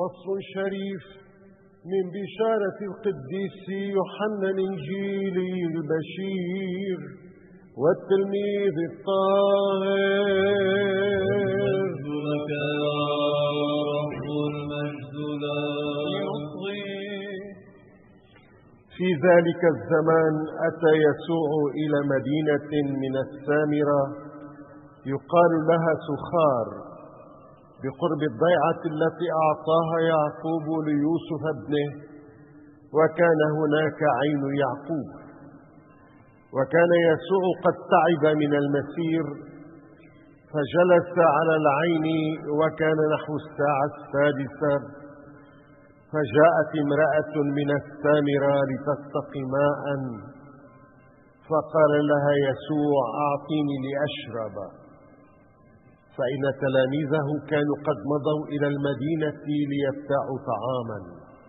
فصل شريف من بشارة القديس يوحنا الإنجيلي البشير والتلميذ الطاهر. المجد لك يا رب، المجد لك. في ذلك الزمان أتى يسوع إلى مدينة من السامرة يقال لها سخار بقرب الضيعة التي أعطاها يعقوب ليوسف ابنه، وكان هناك عين يعقوب. وكان يسوع قد تعب من المسير فجلس على العين، وكان نحو الساعة 6، فجاءت امرأة من السامرة لتستقي ماء، فقال لها يسوع: أعطيني لأشرب. فإن تلاميذه كانوا قد مضوا إلى المدينة ليبتاعوا طعاما.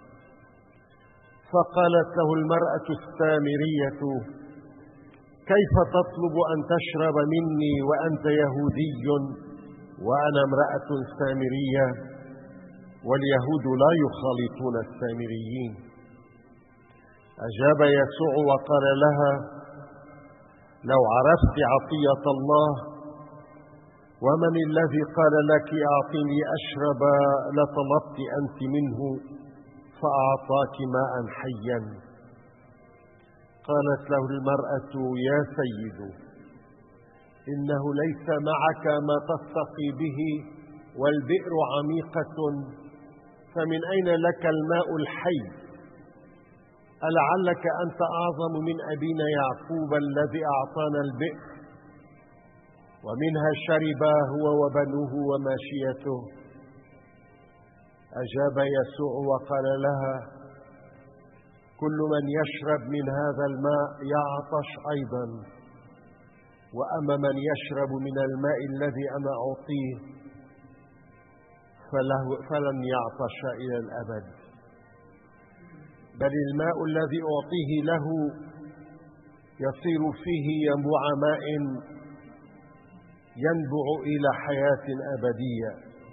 فقالت له المرأة السامرية: كيف تطلب أن تشرب مني وأنت يهودي وأنا امرأة سامرية؟ واليهود لا يخالطون السامريين. أجاب يسوع وقال لها: لو عرفت عطية الله ومن الذي قال لك أعطني أشرب لطلبت أنت منه فأعطاك ماء حيا. قالت له المرأة: يا سيد، إنه ليس معك ما تستقي به والبئر عميقة، فمن أين لك الماء الحي؟ ألعلك أنت أعظم من أبينا يعقوب الذي أعطانا البئر ومنها شرب هو وبنوه وماشيته؟ أجاب يسوع وقال لها: كل من يشرب من هذا الماء يعطش أيضا، وأما من يشرب من الماء الذي أنا أعطيه فلن يعطش إلى الأبد، بل الماء الذي أعطيه له يصير فيه ينبوع ماء ينبع إلى حياة أبدية.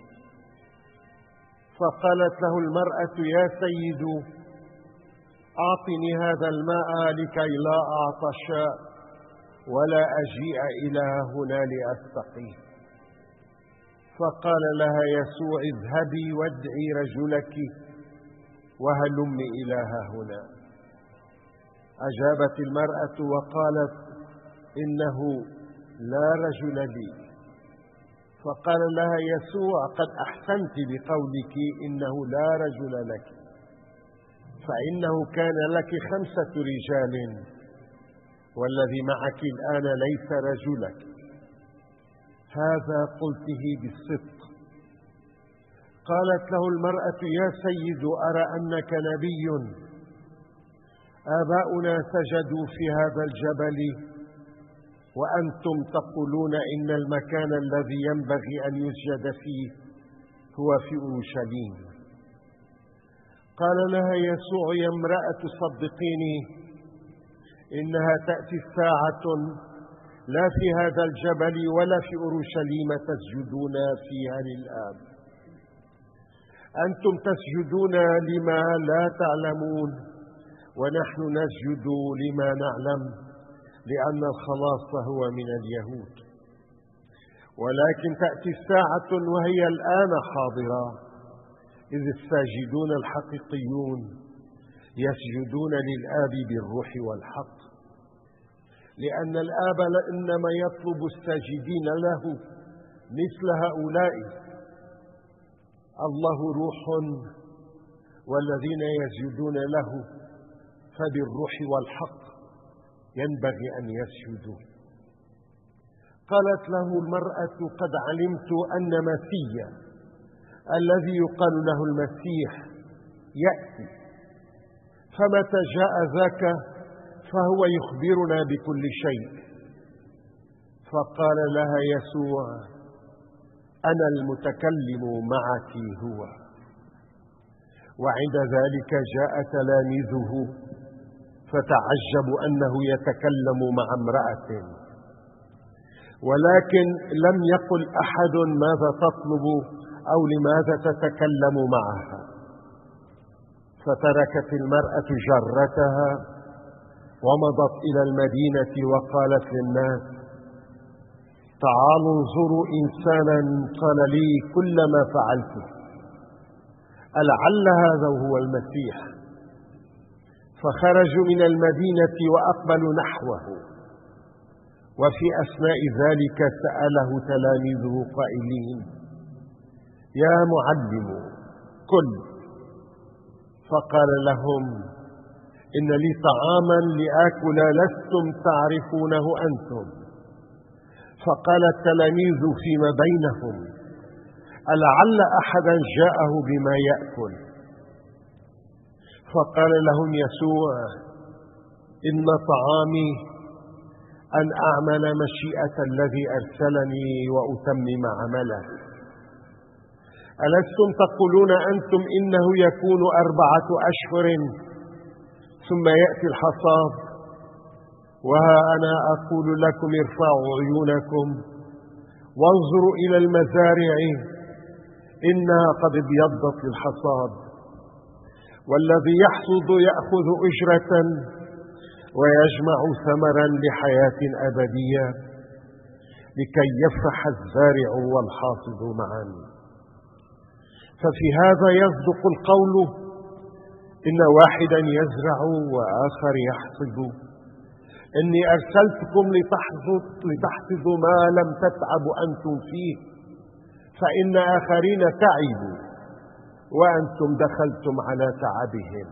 فقالت له المرأة: يا سيد، أعطني هذا الماء لكي لا أعطش ولا أجيء إلى هنا لأستقيه. فقال لها يسوع: اذهبي وادعي رجلك وهلم إلى هنا. أجابت المرأة وقالت: إنه لا رجل لي. فقال لها يسوع: قد أحسنت بقولك إنه لا رجل لك، فإنه كان لك 5 رجال والذي معك الآن ليس رجلك. هذا قلته بالصدق. قالت له المرأة: يا سيد، أرى أنك نبي. آباؤنا سجدوا في هذا الجبل وأنتم تقولون إن المكان الذي ينبغي أن يسجد فيه هو في أورشليم. قال لها يسوع: يا امرأة، صدقيني، إنها تأتي الساعة لا في هذا الجبل ولا في أورشليم تسجدون فيها للآب. أنتم تسجدون لما لا تعلمون، ونحن نسجد لما نعلم، لأن الخلاص هو من اليهود. ولكن تأتي الساعة وهي الآن حاضرة إذ الساجدون الحقيقيون يسجدون للآب بالروح والحق، لأن الآب إنما يطلب الساجدين له مثل هؤلاء. الله روح، والذين يسجدون له فبالروح والحق ينبغي أن يسجدوا. قالت له المرأة: قد علمت أن مسيا الذي يقال له المسيح يأتي، فمتى جاء ذاك فهو يخبرنا بكل شيء. فقال لها يسوع: أنا المتكلم معك هو. وعند ذلك جاء تلاميذه فتعجبوا أنه يتكلم مع امرأة، ولكن لم يقل أحد ماذا تطلب أو لماذا تتكلم معها. فتركت المرأة جرتها ومضت إلى المدينة وقالت للناس: تعالوا انظروا إنسانا قال لي كل ما فعلته، ألعل هذا هو المسيح؟ فخرجوا من المدينة وأقبلوا نحوه، وفي أثناء ذلك سأله تلاميذه قائلين: يا معلم كل. فقال لهم: إن لي طعاما لآكل لستم تعرفونه أنتم. فقال التلاميذ فيما بينهم: ألعل أحدا جاءه بما يأكل؟ فقال لهم يسوع: إن طعامي أن أعمل مشيئة الذي أرسلني وأتمم عمله. ألستم تقولون أنتم إنه يكون 4 أشهر ثم يأتي الحصاد؟ وها أنا أقول لكم: ارفعوا عيونكم وانظروا إلى المزارع، إنها قد ابيضت للحصاد، والذي يحصد يأخذ أجرة ويجمع ثمرا لحياة أبدية، لكي يفرح الزارع والحاصد معا. ففي هذا يصدق القول: إن واحدا يزرع وآخر يحصد. إني أرسلتكم لتحصدوا ما لم تتعبوا أنتم فيه، فإن آخرين تعبوا وأنتم دخلتم على تعبهم.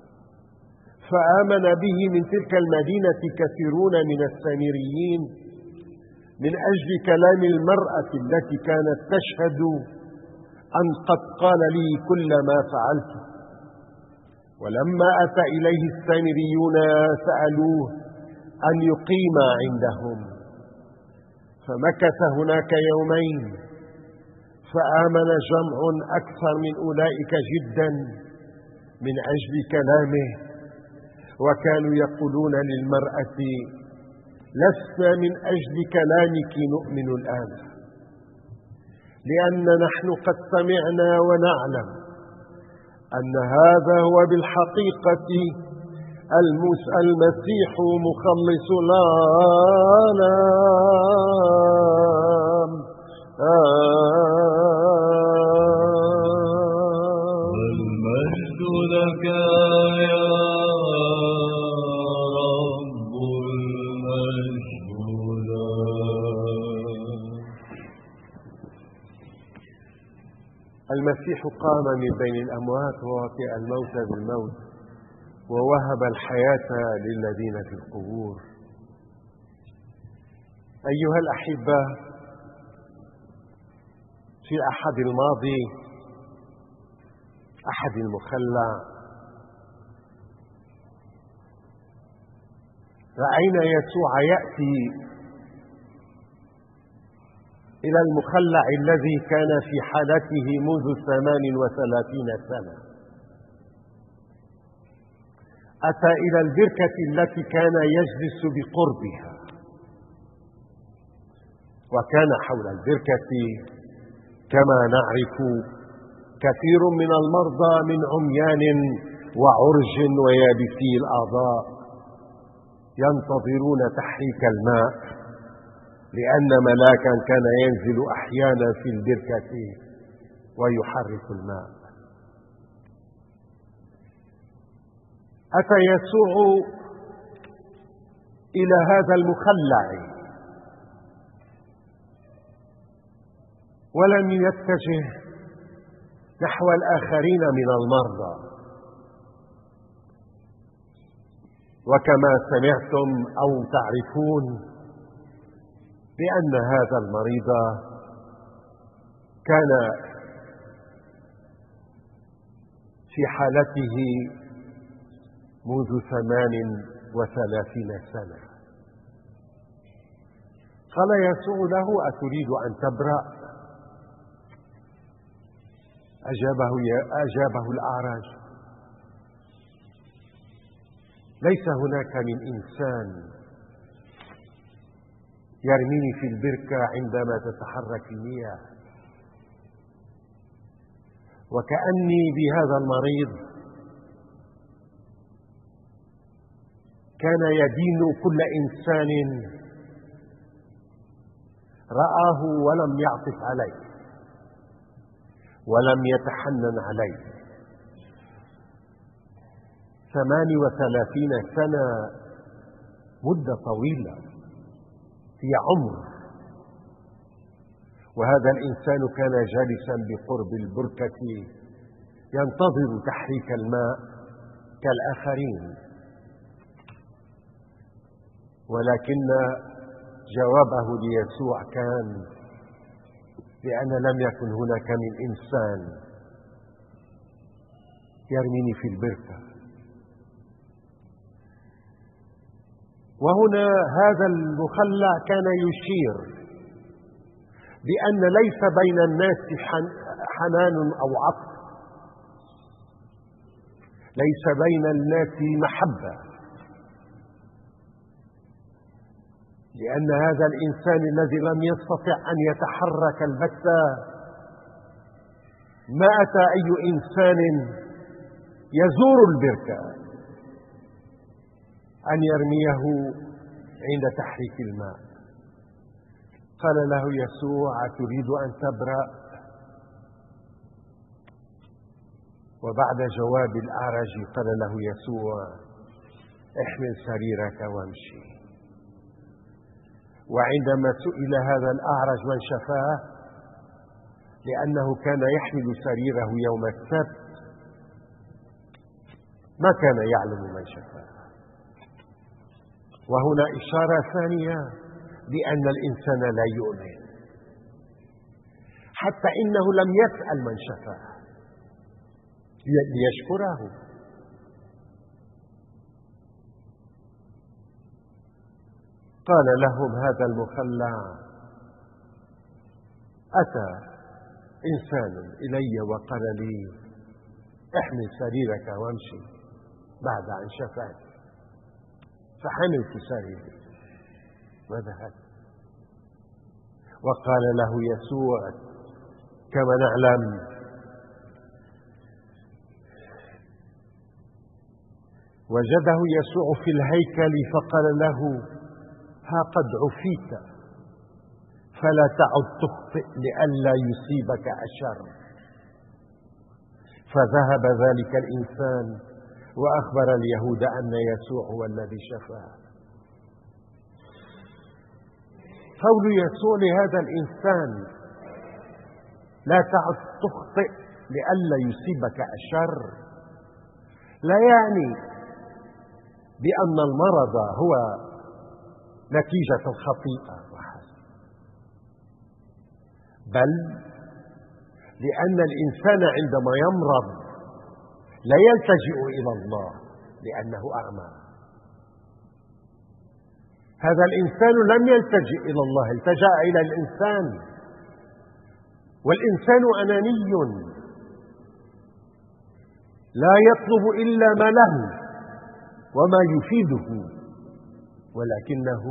فآمن به من تلك المدينة كثيرون من السامريين من أجل كلام المرأة التي كانت تشهد أن قد قال لي كل ما فعلته. ولما أتى إليه السامريون سألوه أن يقيم عندهم، فمكث هناك يومين. فآمن جمع أكثر من أولئك جدا من أجل كلامه، وكانوا يقولون للمرأة: لسنا من أجل كلامك نؤمن الآن، لأن نحن قد سمعنا ونعلم أن هذا هو بالحقيقة المسيح مخلص العالم. المجد لك يا رب، المجد لك. المسيح قام من بين الأموات ووطئ الموت بالموت، ووهب الحياة للذين في القبور. أيها الأحبة، في الأحد الماضي، أحد المخلع، رأينا يسوع يأتي إلى المخلع الذي كان في حالته منذ 38 سنة. أتى إلى البركة التي كان يجلس بقربها، وكان حول البركة كما نعرف كثير من المرضى من عميان وعرج ويابسي الأعضاء ينتظرون تحريك الماء، لأن ملاكا كان ينزل أحيانا في البركة ويحرك الماء. أتى يسوع إلى هذا المخلع ولم يتجه نحو الآخرين من المرضى، وكما سمعتم أو تعرفون بأن هذا المريض كان في حالته منذ 38 سنة. قال يسوع له: أتريد أن تبرأ؟ أجابه الأعرج: ليس هناك من إنسان يرميني في البركة عندما تتحرك المياه. وكأني بهذا المريض كان يدين كل إنسان رآه ولم يعطف عليه ولم يتحنن عليه. 38 سنة مدة طويلة في عمر، وهذا الإنسان كان جالسا بقرب البركة ينتظر تحريك الماء كالآخرين، ولكن جوابه ليسوع كان لأن لم يكن هناك من إنسان يرميني في البركة. وهنا هذا المخلع كان يشير بأن ليس بين الناس حنان أو عطف، ليس بين الناس محبة، لأن هذا الإنسان الذي لم يستطع أن يتحرك البتة، ما أتى أي إنسان يزور البركة أن يرميه عند تحريك الماء. قال له يسوع: تريد أن تبرأ؟ وبعد جواب الأعرج قال له يسوع: احمل سريرك وامشي. وعندما سئل هذا الأعرج من شفاه، لأنه كان يحمل سريره يوم السبت، ما كان يعلم من شفاه. وهنا إشارة ثانية بأن الإنسان لا يؤمن، حتى إنه لم يسأل من شفاه ليشكره. قال لهم هذا المخلع: أتى إنسان إلي وقال لي: احمل سريرك وامشي، بعد أن شفاني. فحملت سريري وذهبت. وقال له يسوع كما نعلم: وجده يسوع في الهيكل فقال له: ها قد عفيت، فلا تعد تخطئ لئلا يصيبك الشر. فذهب ذلك الإنسان وأخبر اليهود أن يسوع هو الذي شفاه. قول يسوع لهذا الإنسان: لا تعد تخطئ لئلا يصيبك الشر، لا يعني بأن المرض هو نتيجة الخطيئة وحسب، بل لأن الإنسان عندما يمرض لا يلتجئ إلى الله لأنه أعمى. هذا الإنسان لم يلتجئ إلى الله، التجأ إلى الإنسان، والإنسان أناني لا يطلب إلا ما له وما يفيده، ولكنه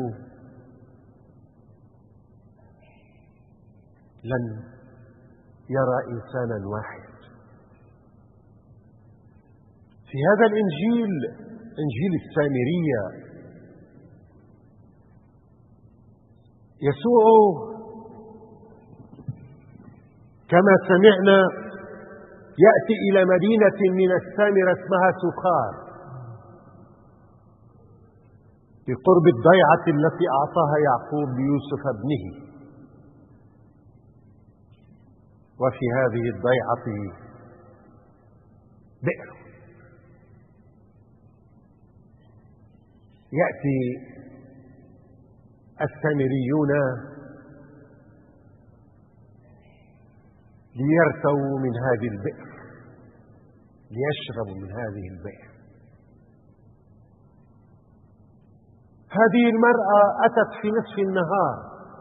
لن يرى إنسانا واحد. في هذا الإنجيل، إنجيل السامرية، يسوع كما سمعنا يأتي إلى مدينة من السامرة اسمها سخار، بقرب الضيعة التي أعطاها يعقوب ليوسف ابنه. وفي هذه الضيعة بئر. يأتي السامريون ليرتووا من هذه البئر، ليشربوا من هذه البئر. هذه المرأة أتت في نصف النهار،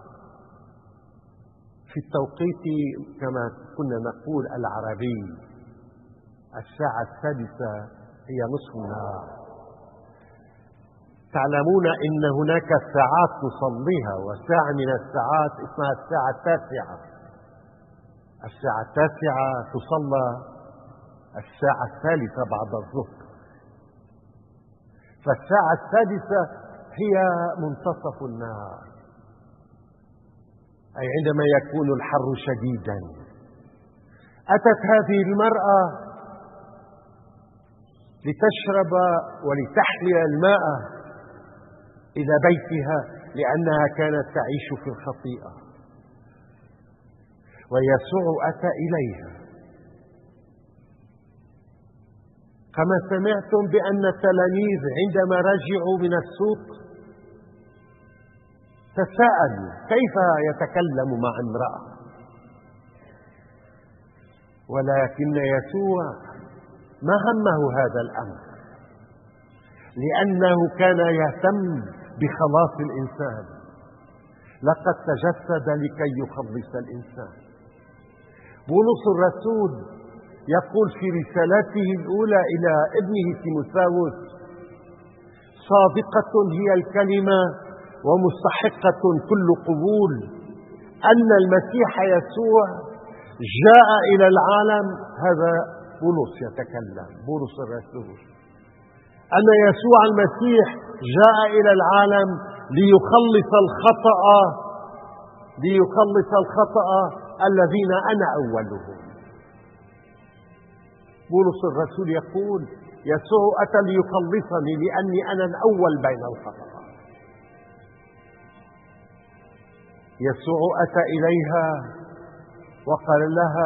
في التوقيت كما كنا نقول العربي، الساعة 6 هي نصف النهار. تعلمون إن هناك ساعات نصليها، وساعة من الساعات اسمها الساعة 9. الساعة 9 تصلى الساعة 3 بعد الظهر. فالساعة السادسة هي منتصف النهار، أي عندما يكون الحر شديدا. أتت هذه المرأة لتشرب ولتحمل الماء إلى بيتها، لأنها كانت تعيش في الخطيئة، ويسوع أتى إليها. كما سمعتم بأن التلاميذ عندما رجعوا من السوق تساءلوا كيف يتكلم مع امرأة، ولكن يسوع ما همه هذا الأمر، لأنه كان يهتم بخلاص الإنسان. لقد تجسد لكي يخلص الإنسان. بولس الرسول يقول في رسالته الأولى إلى ابنه تيموثاوس: صادقة هي الكلمة ومستحقة كل قبول أن المسيح يسوع جاء إلى العالم. هذا بولس يتكلم، بولس الرسول، أن يسوع المسيح جاء إلى العالم ليخلص الخطأ الذين أنا أولهم. بولس الرسول يقول: يسوع أتى ليخلصني لأني أنا الأول بين الخطأ. يسوع أتى إليها وقال لها: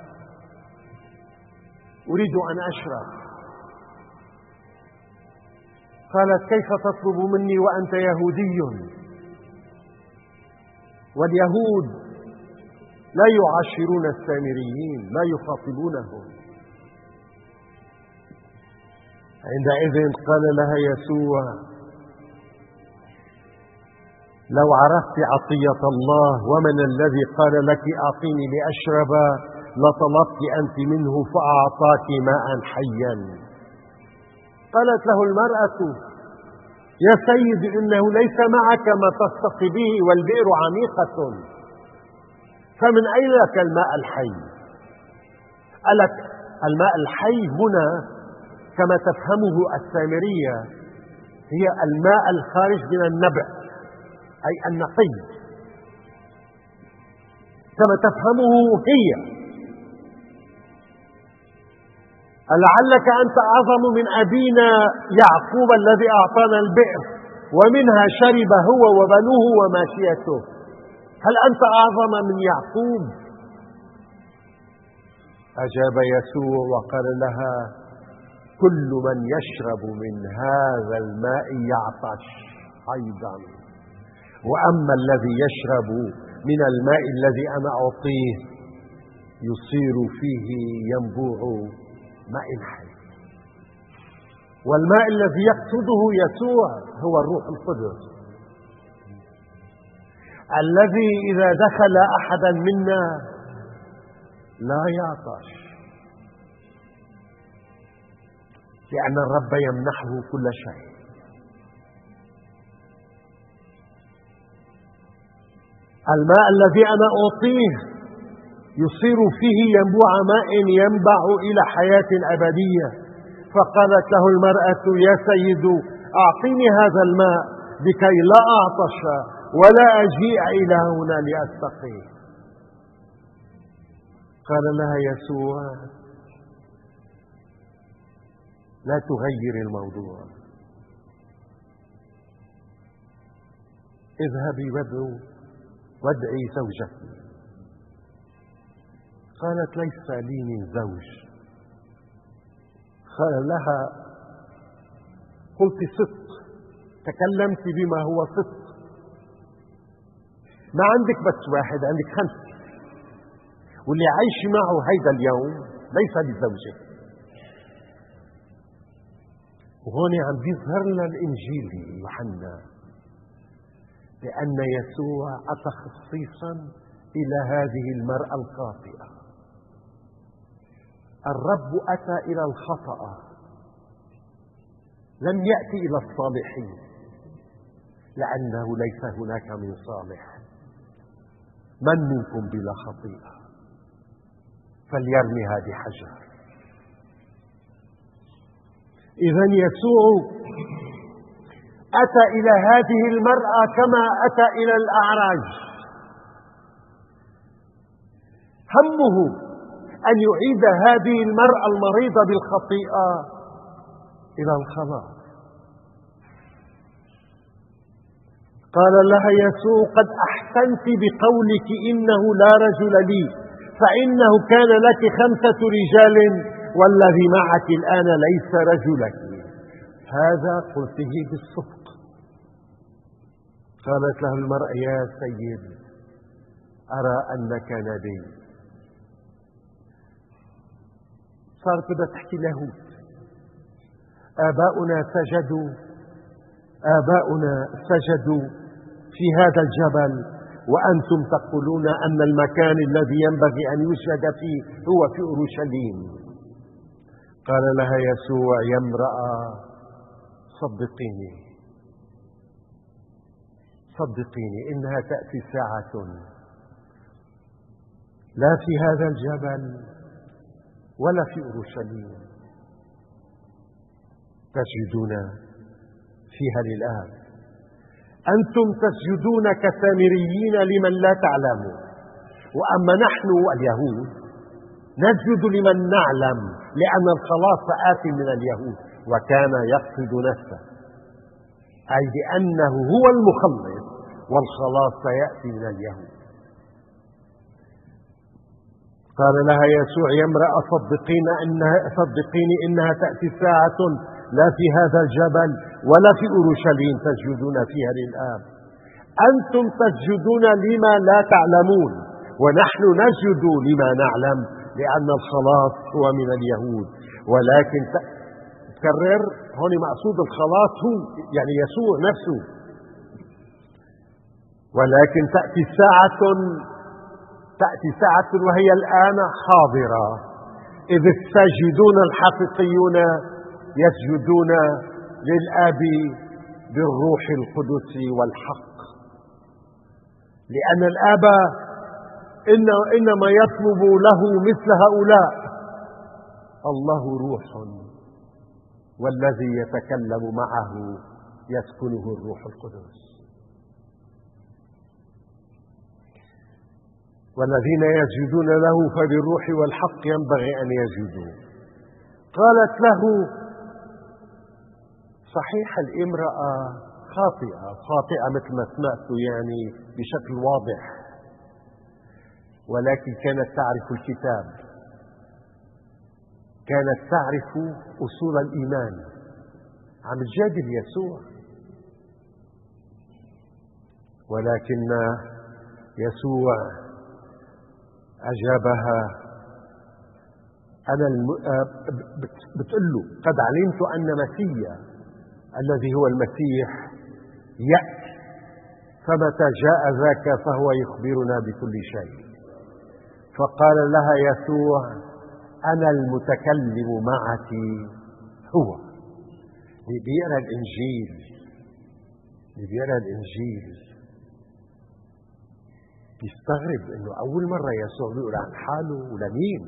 أريد أن أشرب. قالت: كيف تطلب مني وأنت يهودي؟ واليهود لا يعاشرون السامريين، لا يخاطبونهم. عندئذ قال لها يسوع: لو عرفت عطية الله ومن الذي قال لك أعطيني لأشرب لطلبت أنت منه فأعطاك ماء حيا. قالت له المرأة: يا سيد، إنه ليس معك ما تستقي به والبئر عميقة، فمن أين لك الماء الحي؟ قالت: الماء الحي هنا كما تفهمه السامرية هي الماء الخارج من النبع، أي النقي، كما تفهمه هي. لعلك أنت أعظم من أبينا يعقوب الذي أعطانا البئر ومنها شرب هو وبنوه وماشيته. هل أنت أعظم من يعقوب؟ أجاب يسوع وقال لها: كل من يشرب من هذا الماء يعطش أيضا، وأما الذي يشرب من الماء الذي أنا أعطيه يصير فيه ينبوع ماء حي. والماء الذي يقصده يسوع هو الروح القدس، الذي إذا دخل أحدا منا لا يعطش، لأن الرب يمنحه كل شيء. الماء الذي أنا أعطيه يصير فيه ينبوع ماء ينبع إلى حياة أبدية. فقالت له المرأة: يا سيد، أعطيني هذا الماء لكي لا أعطش ولا أجيء إلى هنا لأستقي. قال لها يسوع: لا تغير الموضوع، اذهبي وادعي زوجك. قالت: ليس لي من زوج. قال لها: قلت صدق، تكلمت بما هو صدق، ما عندك بس واحد، عندك 5، واللي عايش معه هيدا اليوم ليس لزوجك. وهون عم بيظهر لنا الإنجيل يوحنا لأن يسوع أتى خصيصا إلى هذه المرأة الخاطئة. الرب أتى إلى الخطأ، لم يأتي إلى الصالحين، لأنه ليس هناك من صالح. من منكم بلا خطيئة فليرمها بحجر. إذن يسوع أتى إلى هذه المرأة كما أتى إلى الأعرج. همه أن يعيد هذه المرأة المريضة بالخطيئة إلى الخلاص. قال لها يسوع: قد أحسنت بقولك إنه لا رجل لي، فإنه كان لك 5 رجال والذي معك الآن ليس رجلك، هذا قلته بالصدق. قالت له المرأة: يا سيد، أرى أنك نبي. صارت بدها تحكي له: آباؤنا سجدوا في هذا الجبل وأنتم تقولون أن المكان الذي ينبغي أن يسجد فيه هو في أورشليم. قال لها يسوع: يا امرأة، صدقيني إنها تأتي ساعة لا في هذا الجبل ولا في أورشليم تسجدون فيها للآب. أنتم تسجدون كسامريين لمن لا تعلمون، وأما نحن اليهود نسجد لمن نعلم، لأن الخلاص آت من اليهود. وكان يقصد نفسه، أي بأنه هو المخلص والخلاص سيأتي من اليهود. قال لها يسوع: يا امرأة، صدقيني إنها تأتي ساعة لا في هذا الجبل ولا في أورشليم تسجدون فيها للآب. أنتم تسجدون لما لا تعلمون، ونحن نسجد لما نعلم، لأن الخلاص هو من اليهود. ولكن تكرر هون مقصود الخلاص هو يعني يسوع نفسه. ولكن تأتي ساعة وهي الآن حاضرة، إذ الساجدون الحقيقيون يسجدون للآب بالروح القدس والحق، لأن الآب إنما يطلب له مثل هؤلاء. الله روح، والذي يتكلم معه يسكنه الروح القدس. والذين يسجدون له فبالروح والحق ينبغي أن يسجدوا. قالت له: صحيح الامرأة خاطئة مثل ما سمعت يعني بشكل واضح، ولكن كانت تعرف الكتاب، كانت تعرف أصول الإيمان. عم تجادل يسوع، ولكن يسوع أجابها: بتقول له: قد علمت أن مسيا الذي هو المسيح يأتي، فمتى جاء ذاك فهو يخبرنا بكل شيء. فقال لها يسوع: أنا المتكلم معك هو. اللي بيقرأ الإنجيل بيستغرب إنه أول مرة يسوع بيقول عن حاله ولمين؟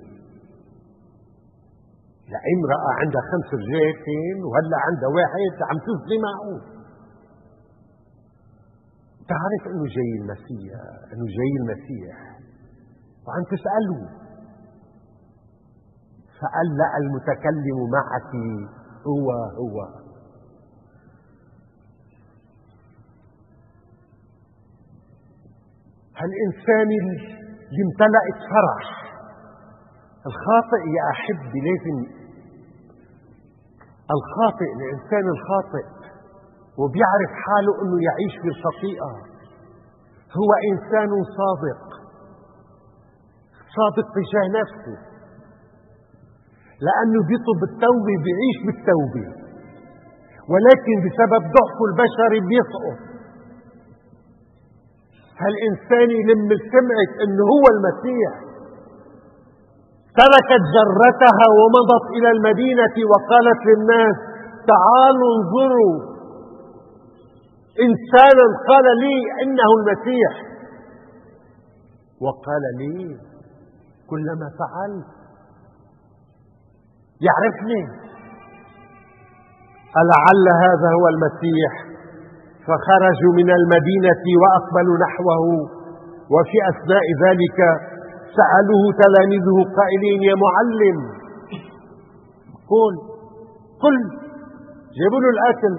لامرأة عندها 5 رجال وهلا عندها واحد عم تزني معه. تعرف إنه جاي المسيح وعم تسأله. فقال: لا، المتكلم معك هو. هالإنسان اللي امتلأت فرح. الخاطئ يا أحبي الإنسان الخاطئ وبيعرف حاله أنه يعيش بالخطيئة هو إنسان صادق تجاه نفسه، لأنه بيطلب التوبة، بيعيش بالتوبة، ولكن بسبب ضعفه البشري بيسقط. هالإنسان لما سمعت أنه هو المسيح تركت جرتها ومضت إلى المدينة وقالت للناس: تعالوا انظروا إنسانا قال لي إنه المسيح. وقال لي: كلما فعلت يعرفني. ألعل هذا هو المسيح؟ فخرجوا من المدينة وأقبلوا نحوه، وفي أثناء ذلك سألوه تلاميذه قائلين: يا معلم، قل جيبوا له الأكل.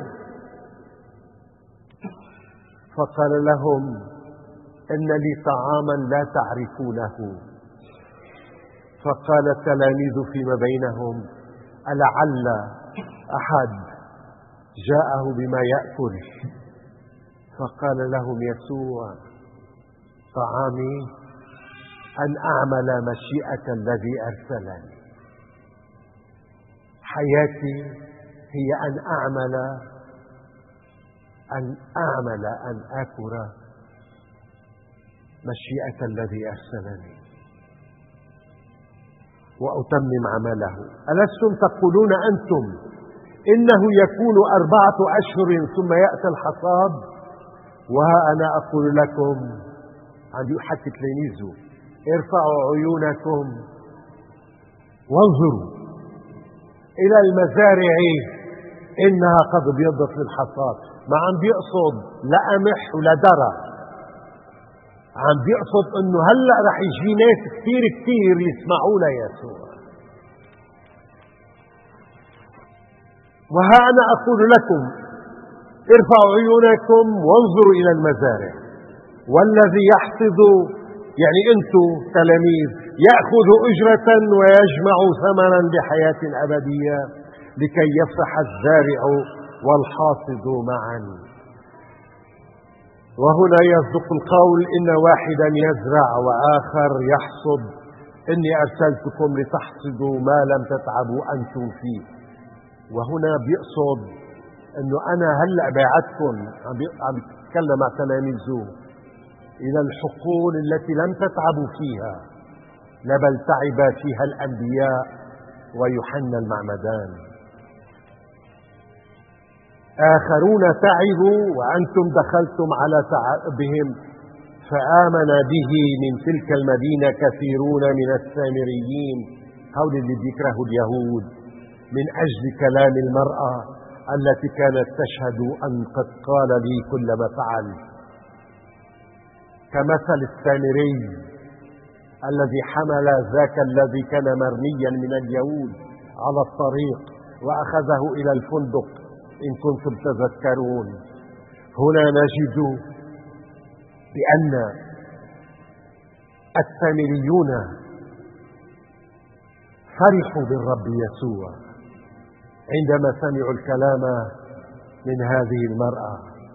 فقال لهم: إن لي طعاما لا تعرفونه. فقال التلاميذ فيما بينهم: ألعل أحد جاءه بما يأكل؟ فقال لهم يسوع: طعامي أن أعمل مشيئة الذي أرسلني. حياتي هي أن آكل مشيئة الذي أرسلني وأتمم عمله. ألستم تقولون أنتم إنه يكون 4 أشهر ثم يأتي الحصاد؟ وها أنا أقول لكم، عم يحكي تلاميذه: ارفعوا عيونكم وانظروا إلى المزارع إنها قد ابيضت للحصاد. ما عم بيقصد لا قمح ولا درة، عم بيقصد إنه هلأ رح يجي ناس كثير يسمعوا ليسوع. وها أنا أقول لكم: ارفعوا عيونكم وانظروا إلى المزارع، والذي يحصد، يعني أنتم تلاميذ، يأخذ أجرة ويجمع ثمنا بحياة أبدية، لكي يفرح الزارع والحاصد معا. وهنا يصدق القول: إن واحدا يزرع وآخر يحصد. إني أرسلتكم لتحصدوا ما لم تتعبوا أنتم فيه. وهنا بيقصد أنه أنا هلأ بعدكم، عم يتكلم مع تلاميذه، إلى الحقول التي لم تتعبوا فيها، بل تعب فيها الأنبياء ويوحنا المعمدان. آخرون تعبوا وأنتم دخلتم على تعبهم، فآمن به من تلك المدينة كثيرون من السامريين، هؤلاء اللي بيكرهوا اليهود، من أجل كلام المرأة التي كانت تشهد أن قد قال لي كل ما فعل. كمثل السامري الذي حمل ذاك الذي كان مرميا من اليهود على الطريق وأخذه إلى الفندق، إن كنتم تذكرون. هنا نجد بأن السامريون فرحوا بالرب يسوع عندما سمعوا الكلام من هذه المرأة.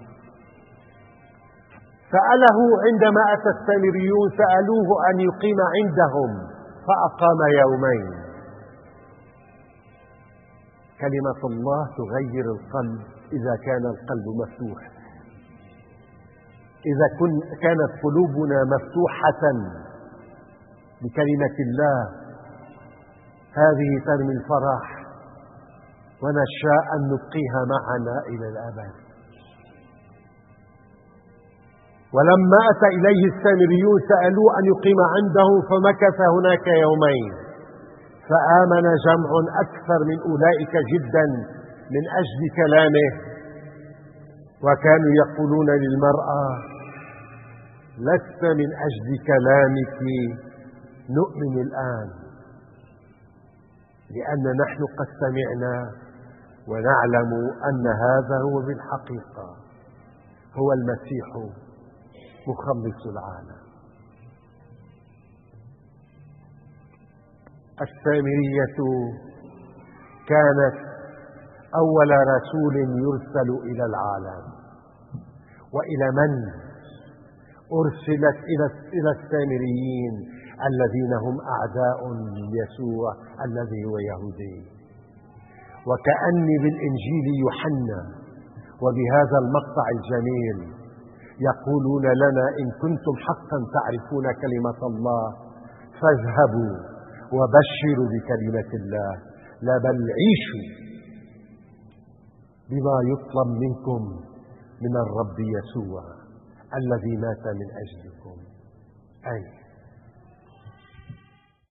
سأله عندما أتى السامريون، سألوه أن يقيم عندهم، فأقام 2 يوم. كلمة الله تغير القلب إذا كان القلب مفتوح. إذا كانت قلوبنا مفتوحة بكلمة الله، هذه ترمي الفرح ونشاء أن نبقيها معنا إلى الأبد. ولما أتى إليه السامريون سألوه أن يقيم عندهم، فمكث هناك 2 يومين. فآمن جمع أكثر من أولئك جدا من أجل كلامه، وكانوا يقولون للمرأة: لست من أجل كلامك نؤمن الآن، لأن نحن قد سمعنا ونعلم أن هذا هو بالحقيقة هو المسيح مخلص العالم. السامرية كانت أول رسول يرسل إلى العالم. وإلى من أرسلت؟ إلى السامريين الذين هم أعداء يسوع الذي هو يهودي. وكأني بالإنجيل يوحنا وبهذا المقطع الجميل يقولون لنا: إن كنتم حقا تعرفون كلمة الله فاذهبوا وبشروا بكلمة الله، لا بل عيشوا بما يطلب منكم من الرب يسوع الذي مات من أجلكم. آمين.